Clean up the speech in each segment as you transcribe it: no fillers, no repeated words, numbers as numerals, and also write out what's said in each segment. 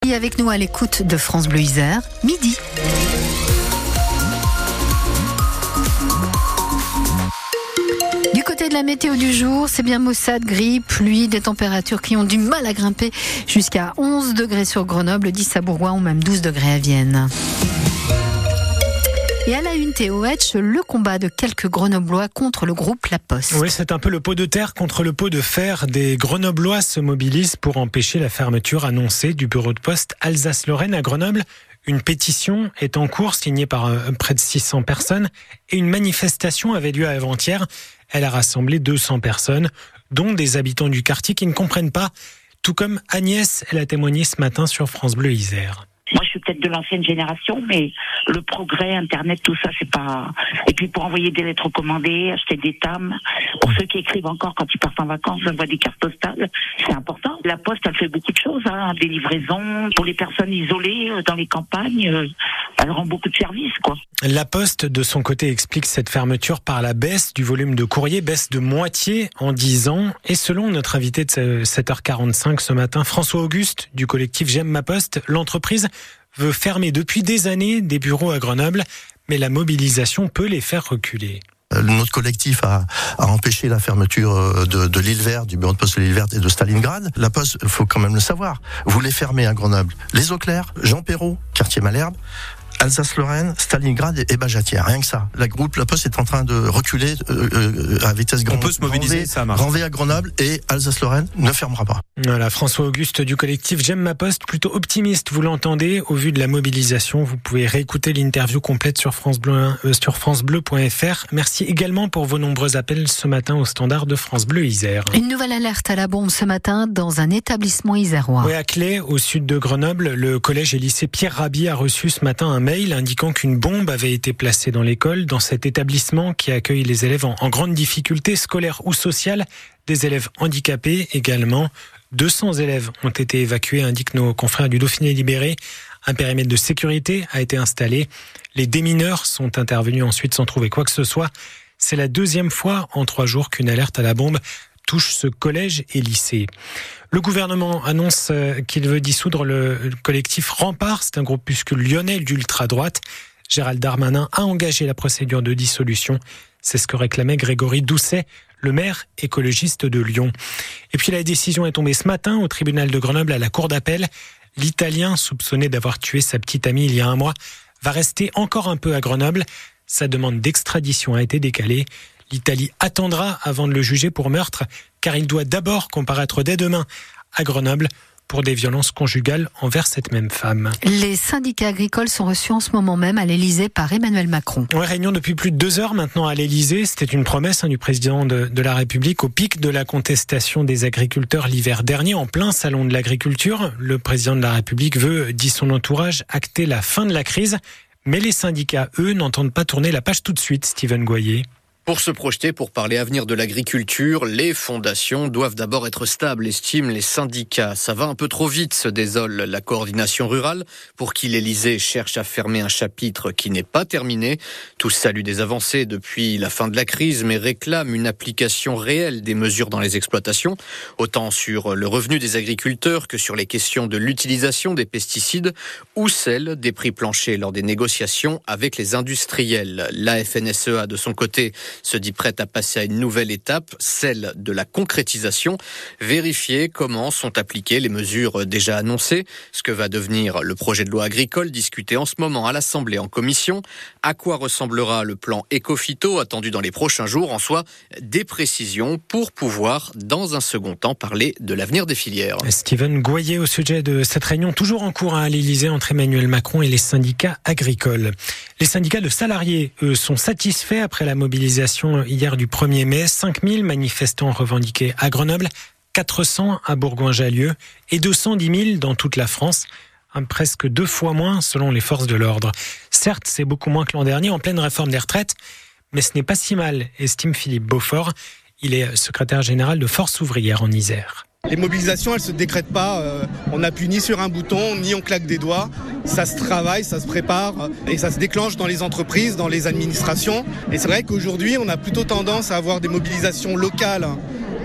Soyez avec nous à l'écoute de France Bleu Isère, midi. Du côté de la météo du jour, c'est bien maussade, gris, pluie, des températures qui ont du mal à grimper jusqu'à 11 degrés sur Grenoble, 10 à Bourgoin ou même 12 degrés à Vienne. Et à la une, Théo Hetch, le combat de quelques Grenoblois contre le groupe La Poste. Oui, c'est un peu le pot de terre contre le pot de fer. Des Grenoblois se mobilisent pour empêcher la fermeture annoncée du bureau de poste Alsace-Lorraine à Grenoble. Une pétition est en cours, signée par près de 600 personnes. Et une manifestation avait lieu avant-hier. Elle a rassemblé 200 personnes, dont des habitants du quartier qui ne comprennent pas. Tout comme Agnès, elle a témoigné ce matin sur France Bleu Isère. Moi, je suis peut-être de l'ancienne génération, mais le progrès, Internet, tout ça, c'est pas... Et puis pour envoyer des lettres recommandées, acheter des timbres, pour ceux qui écrivent encore quand ils partent en vacances, envoient des cartes postales, c'est important. La Poste, elle fait beaucoup de choses, des livraisons, pour les personnes isolées dans les campagnes, elle rend beaucoup de services, quoi. La Poste, de son côté, explique cette fermeture par la baisse du volume de courrier, baisse de moitié en 10 ans. Et selon notre invité de 7h45 ce matin, François Auguste, du collectif J'aime ma Poste, l'entreprise veut fermer depuis des années des bureaux à Grenoble, mais la mobilisation peut les faire reculer. Notre collectif a empêché la fermeture de l'île Verte, du bureau de poste de l'île Verte et de Stalingrad. La Poste, il faut quand même le savoir, voulait fermer à Grenoble les Eaux Claires, Jean Perrot, quartier Malherbe, Alsace-Lorraine, Stalingrad et Bajatière. Rien que ça. La Poste est en train de reculer à vitesse grande. On peut se mobiliser, ça marche. Renver à Grenoble et Alsace-Lorraine ne fermera pas. Voilà, François Auguste du collectif J'aime ma Poste, plutôt optimiste, vous l'entendez, au vu de la mobilisation. Vous pouvez réécouter l'interview complète sur francebleu.fr. Merci également pour vos nombreux appels ce matin au standard de France Bleu Isère. Une nouvelle alerte à la bombe ce matin dans un établissement isérois. Oui, à Claye, au sud de Grenoble, le collège et lycée Pierre Rabhi a reçu ce matin un mail indiquant qu'une bombe avait été placée dans l'école, dans cet établissement qui accueille les élèves en grande difficulté scolaire ou sociale, des élèves handicapés également. 200 élèves ont été évacués, indiquent nos confrères du Dauphiné Libéré. Un périmètre de sécurité a été installé. Les démineurs sont intervenus ensuite sans trouver quoi que ce soit. C'est la deuxième fois en 3 jours qu'une alerte à la bombe touche ce collège et lycée. Le gouvernement annonce qu'il veut dissoudre le collectif Rempart. C'est un groupuscule lyonnais d'ultra-droite. Gérald Darmanin a engagé la procédure de dissolution. C'est ce que réclamait Grégory Doucet, le maire écologiste de Lyon. Et puis la décision est tombée ce matin au tribunal de Grenoble à la cour d'appel. L'Italien, soupçonné d'avoir tué sa petite amie il y a un mois, va rester encore un peu à Grenoble. Sa demande d'extradition a été décalée. L'Italie attendra avant de le juger pour meurtre, car il doit d'abord comparaître dès demain à Grenoble pour des violences conjugales envers cette même femme. Les syndicats agricoles sont reçus en ce moment même à l'Elysée par Emmanuel Macron. Ouais, réunion depuis plus de 2 heures maintenant à l'Elysée. C'était une promesse du président de la République au pic de la contestation des agriculteurs l'hiver dernier en plein salon de l'agriculture. Le président de la République veut, dit son entourage, acter la fin de la crise. Mais les syndicats, eux, n'entendent pas tourner la page tout de suite, Steven Goyer. Pour se projeter, pour parler avenir de l'agriculture, les fondations doivent d'abord être stables, estiment les syndicats. Ça va un peu trop vite, se désole la coordination rurale, pour qui l'Élysée cherche à fermer un chapitre qui n'est pas terminé. Tous saluent des avancées depuis la fin de la crise, mais réclament une application réelle des mesures dans les exploitations, autant sur le revenu des agriculteurs que sur les questions de l'utilisation des pesticides ou celle des prix planchers lors des négociations avec les industriels. La FNSEA, de son côté, se dit prête à passer à une nouvelle étape, celle de la concrétisation, vérifier comment sont appliquées les mesures déjà annoncées, ce que va devenir le projet de loi agricole discuté en ce moment à l'Assemblée en commission, à quoi ressemblera le plan Éco-Phyto attendu dans les prochains jours, en soi des précisions pour pouvoir dans un second temps parler de l'avenir des filières. Steven Goyer au sujet de cette réunion toujours en cours à l'Élysée entre Emmanuel Macron et les syndicats agricoles. Les syndicats de salariés, eux, sont satisfaits après la mobilisation hier du 1er mai. 5000 manifestants revendiqués à Grenoble, 400 à Bourgoin-Jallieu et 210 000 dans toute la France. Presque 2 fois moins selon les forces de l'ordre. Certes, c'est beaucoup moins que l'an dernier en pleine réforme des retraites, mais ce n'est pas si mal, estime Philippe Beaufort. Il est secrétaire général de Force ouvrière en Isère. Les mobilisations, elles se décrètent pas. On n'appuie ni sur un bouton, ni on claque des doigts. Ça se travaille, ça se prépare et ça se déclenche dans les entreprises, dans les administrations. Et c'est vrai qu'aujourd'hui, on a plutôt tendance à avoir des mobilisations locales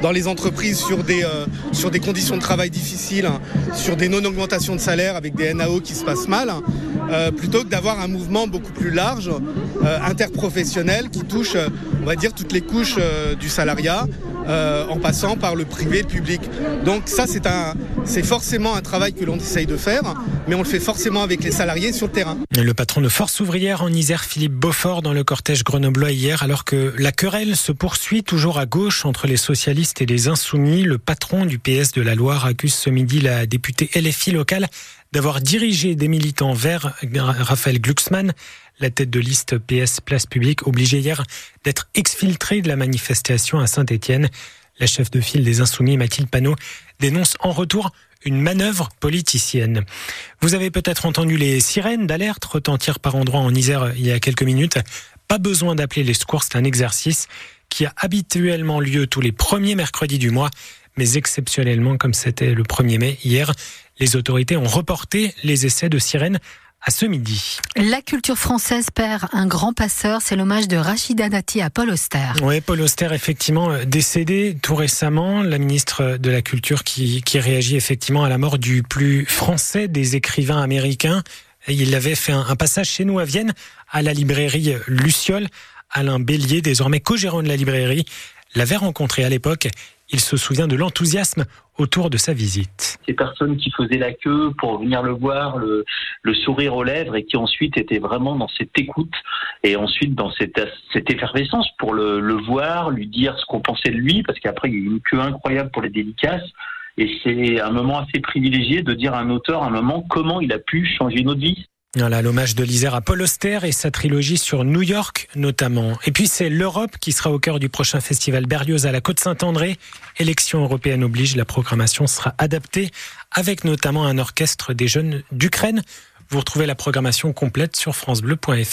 dans les entreprises sur des conditions de travail difficiles, sur des non-augmentations de salaire avec des NAO qui se passent mal, plutôt que d'avoir un mouvement beaucoup plus large, interprofessionnel, qui touche, on va dire, toutes les couches du salariat, en passant par le privé et le public. Donc ça, c'est forcément un travail que l'on essaye de faire, mais on le fait forcément avec les salariés sur le terrain. Le patron de Force ouvrière en Isère, Philippe Beaufort, dans le cortège grenoblois hier, alors que la querelle se poursuit toujours à gauche entre les socialistes et les insoumis. Le patron du PS de la Loire accuse ce midi la députée LFI locale d'avoir dirigé des militants vers Raphaël Glucksmann, la tête de liste PS Place Publique, obligée hier d'être exfiltrée de la manifestation à Saint-Étienne. La chef de file des Insoumis, Mathilde Panot, dénonce en retour une manœuvre politicienne. Vous avez peut-être entendu les sirènes d'alerte retentir par endroits en Isère il y a quelques minutes. Pas besoin d'appeler les secours, c'est un exercice qui a habituellement lieu tous les premiers mercredis du mois, mais exceptionnellement, comme c'était le 1er mai hier, les autorités ont reporté les essais de sirènes à ce midi. La culture française perd un grand passeur, c'est l'hommage de Rachida Dati à Paul Auster. Oui, Paul Auster, effectivement, décédé tout récemment. La ministre de la Culture qui réagit effectivement à la mort du plus français des écrivains américains. Il avait fait un passage chez nous à Vienne, à la librairie Luciole. Alain Bélier, désormais co-gérant de la librairie, l'avait rencontré à l'époque. Il se souvient de l'enthousiasme autour de sa visite. Ces personnes qui faisaient la queue pour venir le voir, le sourire aux lèvres, et qui ensuite étaient vraiment dans cette écoute et ensuite dans cette effervescence pour le voir, lui dire ce qu'on pensait de lui, parce qu'après il y a eu une queue incroyable pour les dédicaces. Et c'est un moment assez privilégié de dire à un auteur, à un moment, comment il a pu changer notre vie. Voilà, l'hommage de l'Isère à Paul Auster et sa trilogie sur New York notamment. Et puis c'est l'Europe qui sera au cœur du prochain festival Berlioz à la Côte-Saint-André. Élection européenne oblige, la programmation sera adaptée avec notamment un orchestre des jeunes d'Ukraine. Vous retrouvez la programmation complète sur francebleu.fr.